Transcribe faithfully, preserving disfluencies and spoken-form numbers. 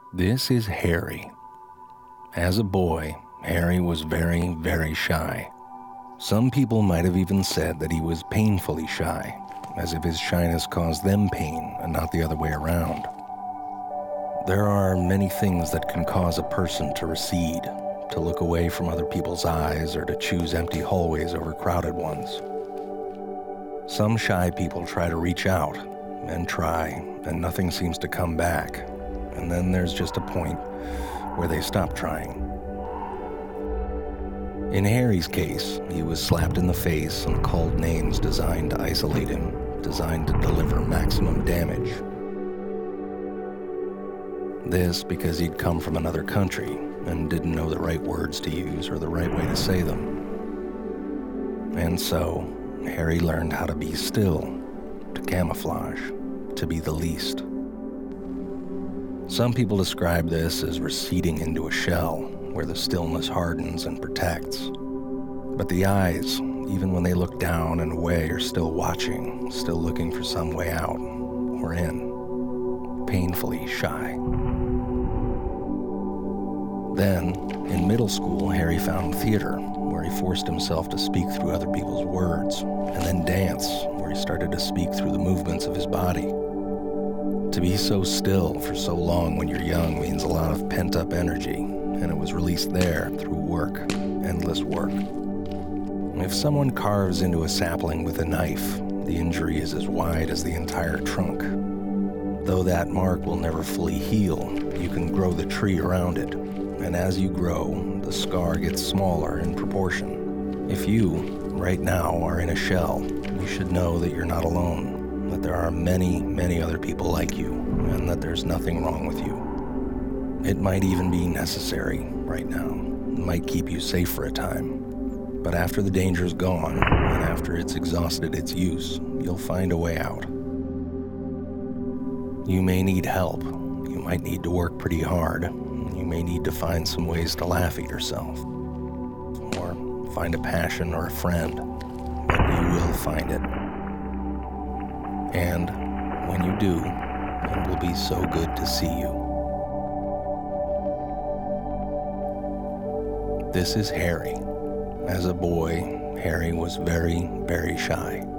This is Harry. As a boy, Harry was very, very shy. Some people might have even said that he was painfully shy, as if his shyness caused them pain and not the other way around. There are many things that can cause a person to recede, to look away from other people's eyes, or to choose empty hallways over crowded ones. Some shy people try to reach out, and try, and nothing seems to come back. And then there's just a point where they stop trying. In Harry's case, he was slapped in the face and called names designed to isolate him, designed to deliver maximum damage. This because he'd come from another country and didn't know the right words to use or the right way to say them. And so, Harry learned how to be still, to camouflage, to be the least. Some people describe this as receding into a shell, where the stillness hardens and protects. But the eyes, even when they look down and away, are still watching, still looking for some way out, or in, painfully shy. Then, in middle school, Harry found theater, where he forced himself to speak through other people's words, and then dance, where he started to speak through the movements of his body. To be so still for so long when you're young means a lot of pent-up energy, and it was released there through work, endless work. If someone carves into a sapling with a knife, the injury is as wide as the entire trunk. Though that mark will never fully heal, you can grow the tree around it, and as you grow, the scar gets smaller in proportion. If you, right now, are in a shell, you should know that you're not alone, that there are many, many other people like you, and that there's nothing wrong with you. It might even be necessary right now. It might keep you safe for a time. But after the danger's gone, and after it's exhausted its use, you'll find a way out. You may need help. You might need to work pretty hard. You may need to find some ways to laugh at yourself. Or find a passion or a friend. But you will find it. And when you do, it will be so good to see you. This is Harry. As a boy, Harry was very, very shy.